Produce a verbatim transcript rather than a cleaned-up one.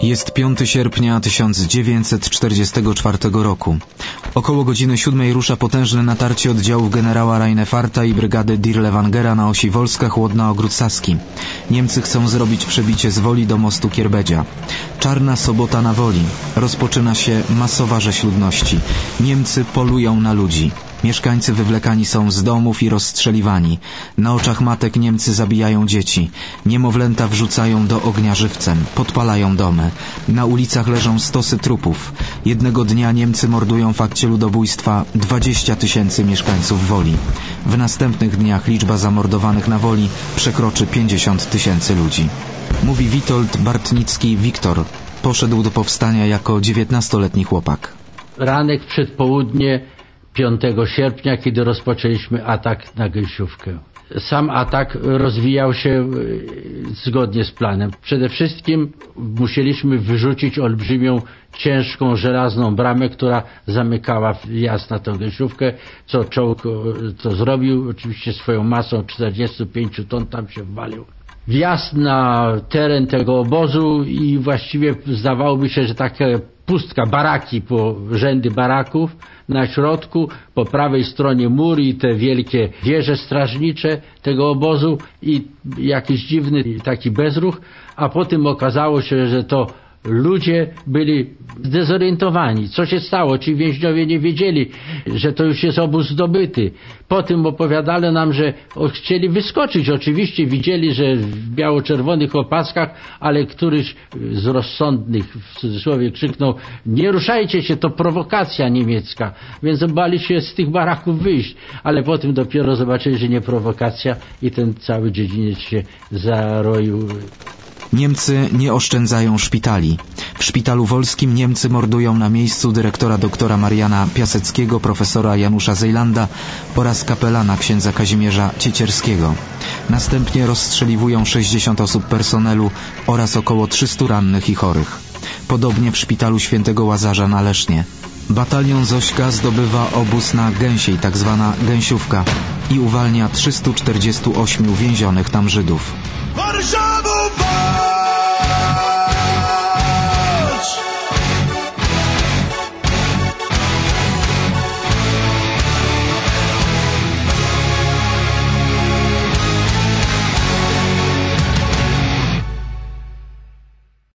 Jest piątego sierpnia tysiąc dziewięćset czterdziestego czwartego roku. Około godziny siódmej rusza potężne natarcie oddziałów generała Reinefarta i brygady Dirlewangera na osi Wolska-Chłodna-Ogród Saski. Niemcy chcą zrobić przebicie z Woli do mostu Kierbedzia. Czarna sobota na Woli. Rozpoczyna się masowa rzeź ludności. Niemcy polują na ludzi. Mieszkańcy wywlekani są z domów i rozstrzeliwani. Na oczach matek Niemcy zabijają dzieci. Niemowlęta wrzucają do ognia żywcem. Podpalają domy. Na ulicach leżą stosy trupów. Jednego dnia Niemcy mordują w akcie ludobójstwa dwadzieścia tysięcy mieszkańców Woli. W następnych dniach liczba zamordowanych na Woli przekroczy pięćdziesiąt tysięcy ludzi. Mówi Witold Bartnicki-Wiktor. Poszedł do powstania jako dziewiętnastoletni chłopak. Ranek, przedpołudnie piątego sierpnia, kiedy rozpoczęliśmy atak na Gęsiówkę. Sam atak rozwijał się zgodnie z planem. Przede wszystkim musieliśmy wyrzucić olbrzymią, ciężką, żelazną bramę, która zamykała wjazd na tę Gęsiówkę, co czołg to zrobił, oczywiście swoją masą czterdzieści pięć ton tam się wwalił. Wjazd na teren tego obozu i właściwie zdawałoby się, że taka pustka, baraki, po rzędy baraków, na środku, po prawej stronie mur i te wielkie wieże strażnicze tego obozu i jakiś dziwny taki bezruch, a potem okazało się, że to ludzie byli zdezorientowani. Co się stało? Ci więźniowie nie wiedzieli, że to już jest obóz zdobyty. Potem opowiadano nam, że chcieli wyskoczyć. Oczywiście widzieli, że w biało-czerwonych opaskach, ale któryś z rozsądnych, w cudzysłowie, krzyknął: nie ruszajcie się, to prowokacja niemiecka. Więc bali się z tych baraków wyjść. Ale potem dopiero zobaczyli, że nie prowokacja i ten cały dziedziniec się zaroił. Niemcy nie oszczędzają szpitali. W szpitalu wolskim Niemcy mordują na miejscu dyrektora doktora Mariana Piaseckiego, profesora Janusza Zejlanda oraz kapelana księdza Kazimierza Ciecierskiego. Następnie rozstrzeliwują sześćdziesiąt osób personelu oraz około trzystu rannych i chorych. Podobnie w szpitalu świętego Łazarza na Lesznie. Batalion Zośka zdobywa obóz na Gęsiej, tak zwana Gęsiówka, i uwalnia trzystu czterdziestu ośmiu więzionych tam Żydów. Warszawa!